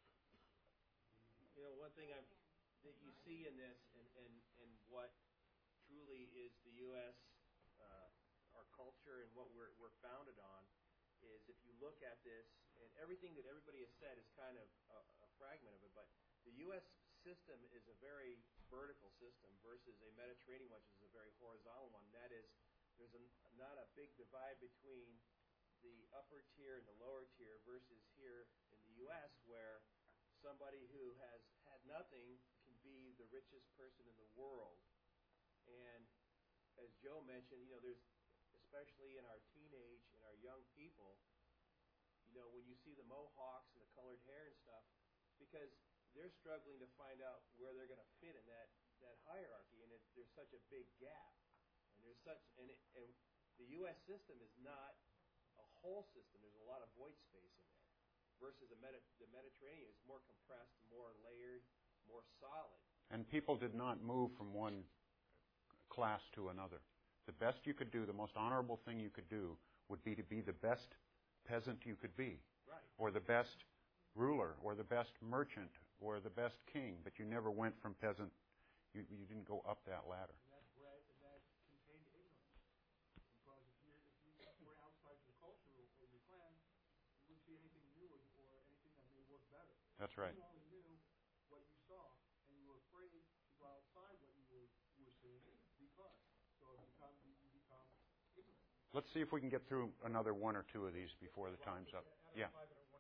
One thing that you see in this and what truly is the U.S., our culture and what we're founded on, is if you look at this, and everything that everybody has said is kind of a fragment of it, but the U.S. system is a very vertical system versus a Mediterranean one, which is a very horizontal one. That is, there's not a big divide between the upper tier and the lower tier versus here in the U.S., where somebody who has had nothing can be the richest person in the world. And as Joe mentioned, there's, especially in our teenage and our young people, when you see the mohawks and the colored hair and stuff, because they're struggling to find out where they're going to fit in that hierarchy, and there's such a big gap. And there's and the U.S. system is not a whole system. There's a lot of void space in there. Versus the Mediterranean is more compressed, more layered, more solid. And people did not move from one class to another. The best you could do, the most honorable thing you could do, would be to be the best peasant you could be. Right. Or the best ruler, or the best merchant, or the best king. But you never went from peasant. You didn't go up that ladder. And that contained ignorance. Because if you were outside your culture or your clan, you wouldn't see anything new or anything that may work better. That's right. You only knew what you saw, and you were afraid to go outside what you were seeing because. So you become ignorant. Let's see if we can get through another one or two of these before the time's up. Yeah.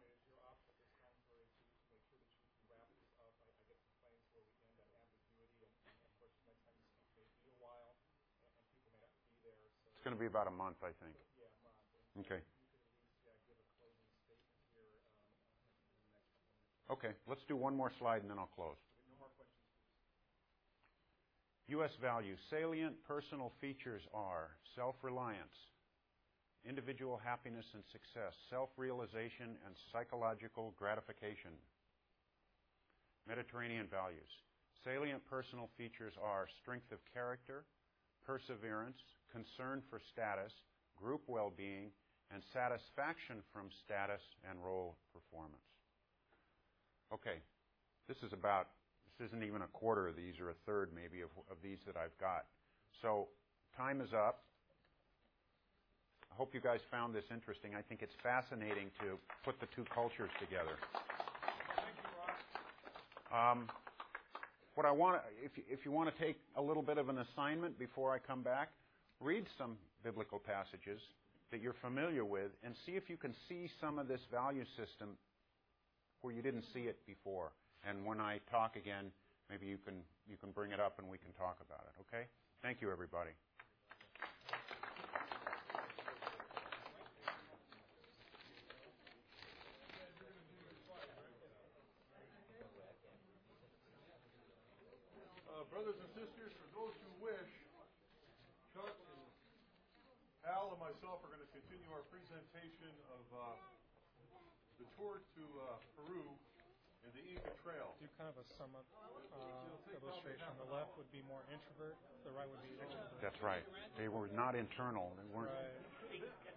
It's going to be about a month, I think. Okay. Okay, let's do one more slide and then I'll close. U.S. values. Salient personal features are self-reliance, individual happiness and success, self-realization and psychological gratification. Mediterranean values. Salient personal features are strength of character, perseverance, concern for status, group well-being, and satisfaction from status and role performance. Okay, this isn't even a quarter of these, or a third maybe of these that I've got. So time is up. I hope you guys found this interesting. I think it's fascinating to put the two cultures together. Thank you, Ross. What I want, if you want to take a little bit of an assignment before I come back, read some biblical passages that you're familiar with and see if you can see some of this value system where you didn't see it before. And when I talk again, maybe you can bring it up and we can talk about it. Okay? Thank you, everybody. Brothers and sisters, for those who wish, Chuck and Al and myself are going to continue our presentation of the tour to Peru and the Inca Trail. Do kind of a sum up illustration. On the left would be more introvert, the right would be extrovert. That's right. They were not internal. They weren't. Right.